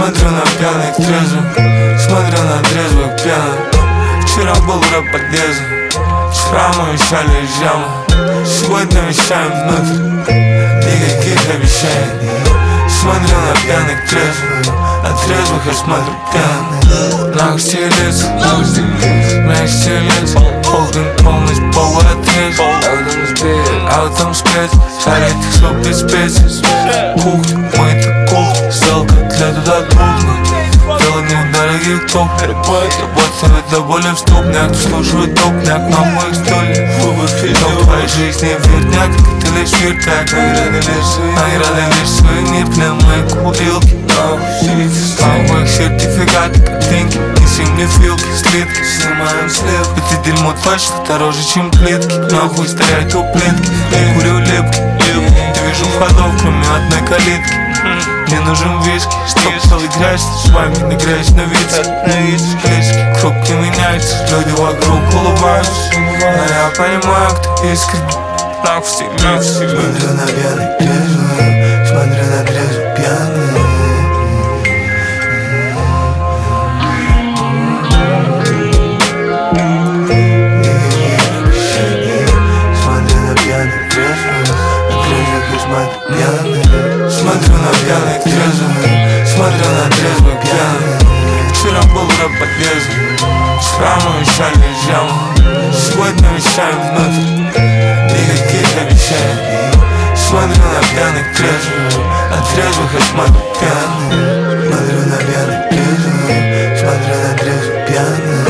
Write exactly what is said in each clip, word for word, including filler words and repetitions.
Смотрю на пьяных трезвых, смотрю на трезвых пьяных. Вчера был рэп подъезд, вчера мы вещали из ямы, сегодня вещаем внутрь, никаких обещаний. Смотрю на пьяных трезвых, на трезвых я смотрю пьяных. Нахуй стилец, нахуй стилец, полный полностью полный отрез. А вот там спец, шарит их суп без специй. Кухня, мы-то кухня, сделал котлету до кухни. Делаем дорогих топ, работа до боли в ступнях. Слушаю топняк на моих стульях. Но в твоей жизни верняк, ты лишь вертяк. Награды лишь сувенир для моей курилки. На моих сертификаты, картинки, неси мне филки, слитки, снимаем след. Это дерьмо точно дороже, чем плитки. Нахуй стоять у плитки, я курю лепки. Не вижу входов, кроме одной калитки. Мне нужен виски, чтоб целый грязь, с вами не грязь на вице. Круг не меняется, люди вокруг улыбаются, но я понимаю, кто искренне. Нахуй стилец. Смотрю на пьяных трезвых, смотрю на трезвых пьяных. Смотрю на пьяных трезвых, смотрю на трезвых пьяных. Вчера был рэп подъезд, вчера мы вещали из ямы, сегодня вещаем внутрь, никаких обещаний. Смотрю на пьяных трезвых, на трезвых я смотрю пьяных. Смотрю на пьяных трезвых, смотрю на трезвых пьяных.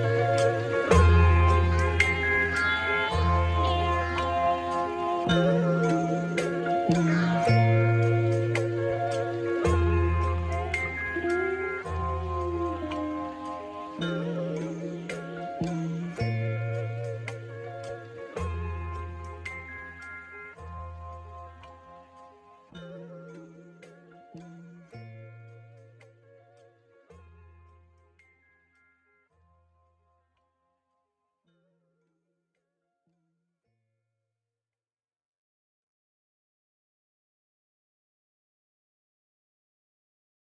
Thank